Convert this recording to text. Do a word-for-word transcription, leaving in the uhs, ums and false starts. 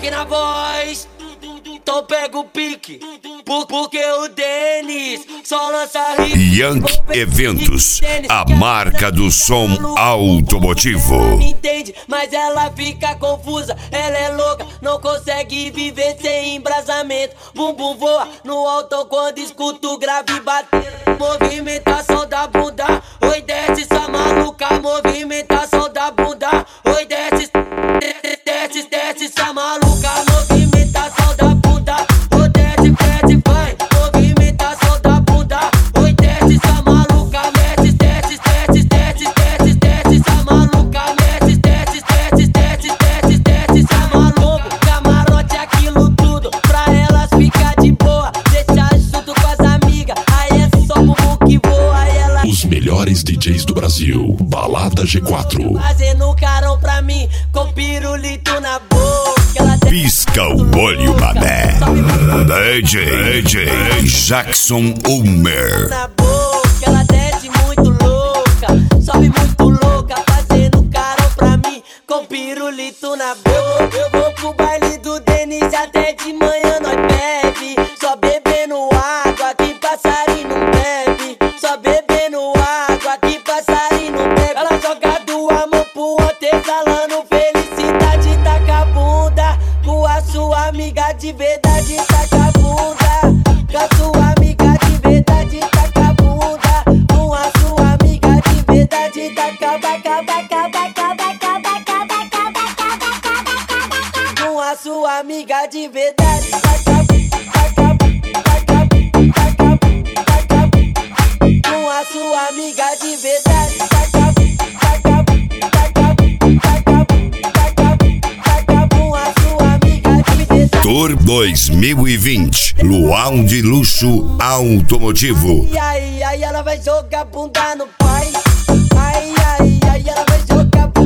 Aqui na voz, então pega o pique, por, porque o Denis só lança hit. Yankee Eventos, a marca do som automotivo. Ela me entende, mas ela fica confusa. Ela é louca, não consegue viver sem embrasamento. Bumbum voa no alto quando escuta o grave bater. Movimentação da bunda, oi desce essa maluca. Movimentação da bunda, oi desce, desce, desce, desce essa maluca. Movimentação da bunda, oi desce, desce, vai. Movimentação da bunda, oi desce essa maluca. Desce, desce, desce, desce, desce, desce essa maluca. Desce, desce, desce, desce, desce, desce essa maluca. Camarote aquilo tudo, pra elas ficar de boa. Deixa junto com as amigas, aí é só bumbum que voa. Ela... Os melhores D Js do Brasil, Balada G quatro. Fazendo carão pra mim, com pirulito na boca. Ela Pisca o olho, babé. D J, D J Jackson Ulmer. na boca, ela desce muito louca, sobe muito louca, fazendo carão pra mim, com pirulito na boca. Eu vou pro baile do Denis até de manhã nós bebe, só bebendo água que passarinho não bebe, só bebendo água que passarinho não bebe. Ela joga duas mãos pro outro, exalando felicidade, taca a bunda com a sua amiga de verdade, taca a bunda com a sua amiga de verdade, taca a bunda com a sua amiga de verdade, taca, baca, baca, baca, baca, baca, baca, baca, baca, com a sua amiga de verdade, taca, taca, taca, taca, taca, com a sua amiga de verdade, taca, taca, taca, taca, taca, taca, com a sua amiga de verdade. Tour dois mil e vinte, Luau de Luxo Automotivo. E aí, aí ela vai jogar bunda no pai. Aí, aí, aí ela vai jogar bunda.